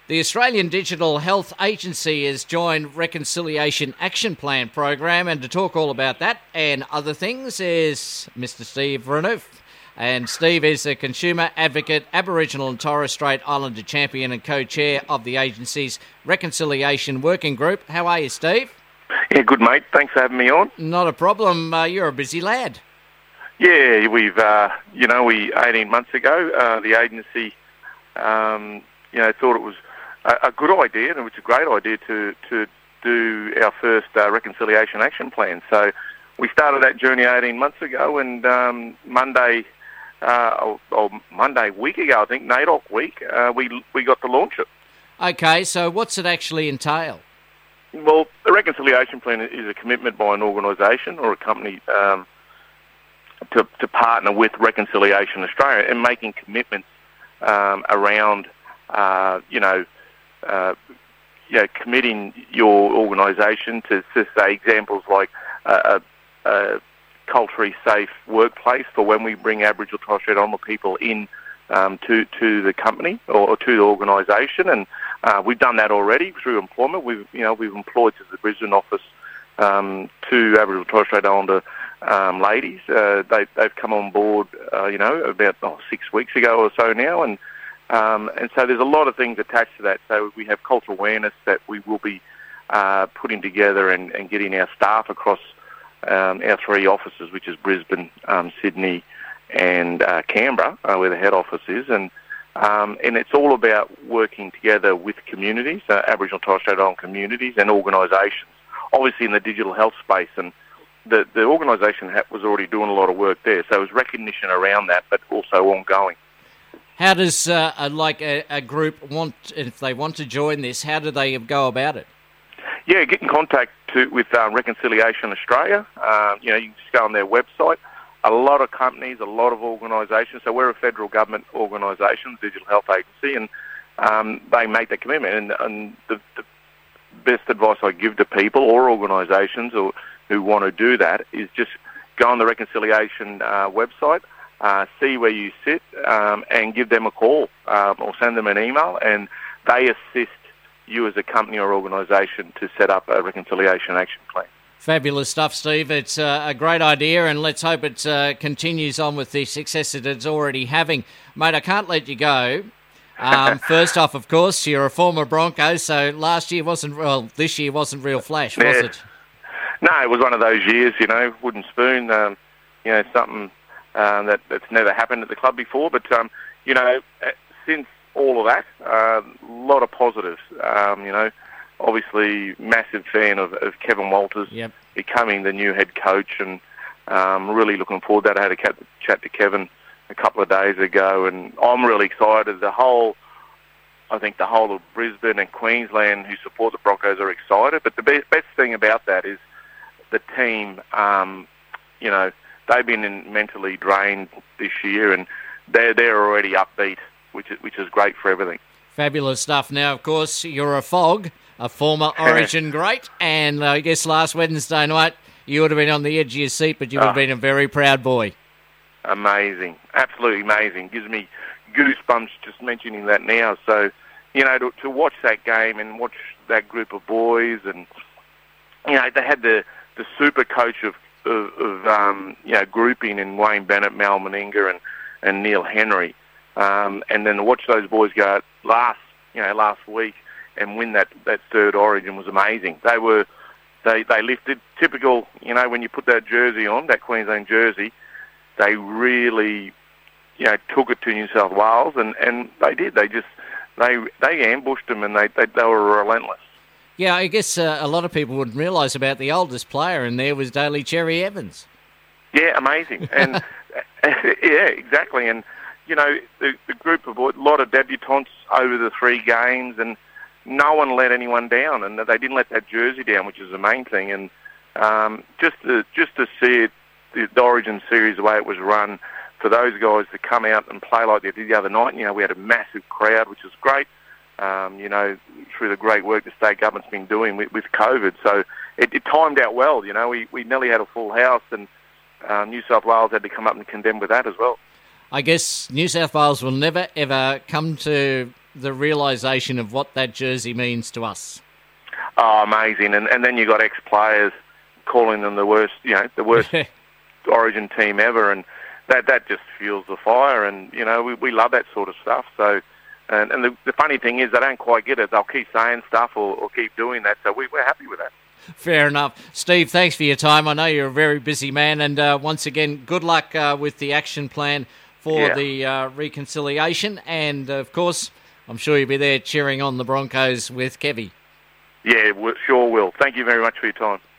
The Australian Digital Health Agency has joined Reconciliation Action Plan program, and to talk all about that and other things is Mr. Steve Renouf. And Steve is a consumer advocate, Aboriginal and Torres Strait Islander champion and co-chair of the agency's Reconciliation Working Group. How are you, Steve? Yeah, good, mate. Thanks for having me on. Not a problem. You're a busy lad. Yeah, we've, 18 months ago, the agency, thought it was a good idea, and it was a great idea to do our first Reconciliation Action Plan. So we started that journey 18 months ago, and Monday week ago, I think, NAIDOC week, we got to launch it. Okay, so what's it actually entail? Well, the Reconciliation Plan is a commitment by an organisation or a company to partner with Reconciliation Australia and making commitments around, committing your organisation to say examples like a culturally safe workplace for when we bring Aboriginal Torres Strait Islander people in to the company or to the organisation, and we've done that already through employment. We've employed to the Brisbane office 2 Aboriginal Torres Strait Islander ladies. They've come on board, about 6 weeks ago or so now, and so there's a lot of things attached to that. So we have cultural awareness that we will be putting together and getting our staff across our 3 offices, which is Brisbane, Sydney, and Canberra, where the head office is, and it's all about working together with communities, Aboriginal Torres Strait Islander communities and organisations, obviously in the digital health space, and the organisation was already doing a lot of work there, so it was recognition around that, but also ongoing. How does a group if they want to join this, how do they go about it? Yeah, get in contact with Reconciliation Australia. You can just go on their website. A lot of companies, a lot of organisations. So we're a federal government organisation, Digital Health Agency, and they make that commitment. And the best advice I give to people or organisations who want to do that is just go on the Reconciliation website, see where you sit, and give them a call or send them an email, and they assist you as a company or organisation to set up a Reconciliation Action Plan. Fabulous stuff, Steve. It's a great idea, and let's hope it continues on with the success that it's already having. Mate, I can't let you go. First off, of course, you're a former Bronco, so this year wasn't real flash, was it? No, it was one of those years, wooden spoon, something that's never happened at the club before. But, since all of that, a lot of positives, obviously massive fan of Kevin Walters becoming the new head coach, and really looking forward to that. I had a chat to Kevin a couple of days ago, and I'm really excited. I think the whole of Brisbane and Queensland who support the Broncos are excited, but the best thing about that is the team, they've been mentally drained this year, and they're already upbeat, which is great for everything. Fabulous stuff. Now, of course, you're a FOG, a former Origin great, and I guess last Wednesday night you would have been on the edge of your seat, but you would have been a very proud boy. Amazing. Absolutely amazing. Gives me goosebumps just mentioning that now. So, to watch that game and watch that group of boys, and, they had the super coach of grouping in Wayne Bennett, Mal Meninga, and Neil Henry. And then to watch those boys go out last week and win that third Origin was amazing. They lifted typical, when you put that jersey on, that Queensland jersey, they really, took it to New South Wales, and they did. They ambushed them, and they were relentless. Yeah, I guess a lot of people wouldn't realise about the oldest player, and there was Daly Cherry Evans. Yeah, amazing. And yeah, exactly. And the group of boys, a lot of debutants over the 3 games, and no one let anyone down, and they didn't let that jersey down, which is the main thing. And just to see it, the Origin series, the way it was run, for those guys to come out and play like they did the other night. We had a massive crowd, which was great. Through the great work the state government's been doing with COVID, so it timed out well. We nearly had a full house, and New South Wales had to come up and condemn with that as well. I guess New South Wales will never ever come to the realisation of what that jersey means to us. Oh, amazing! And then you got ex-players calling them the worst, the worst Origin team ever, and that just fuels the fire. And we love that sort of stuff. So, and the funny thing is, they don't quite get it. They'll keep saying stuff or keep doing that. So we're happy with that. Fair enough. Steve, thanks for your time. I know you're a very busy man, and once again, good luck with the action plan for the reconciliation. And of course, I'm sure you'll be there cheering on the Broncos with Kevy. Yeah, sure will. Thank you very much for your time.